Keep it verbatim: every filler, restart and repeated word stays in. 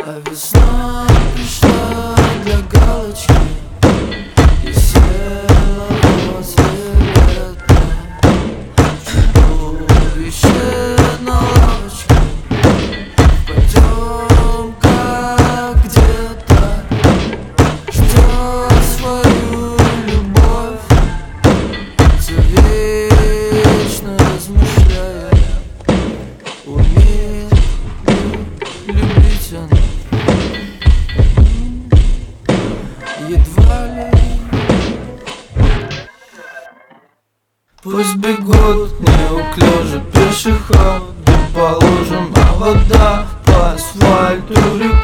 А весна пришла для галочки и села возле лета. Чудовище на лавочке, потемка где-то ждет свою любовь, все вечно размышляя, умеет любить она. Едва ли пусть бегут неуклюже пешеходы по лужам, а вода по асфальту рекой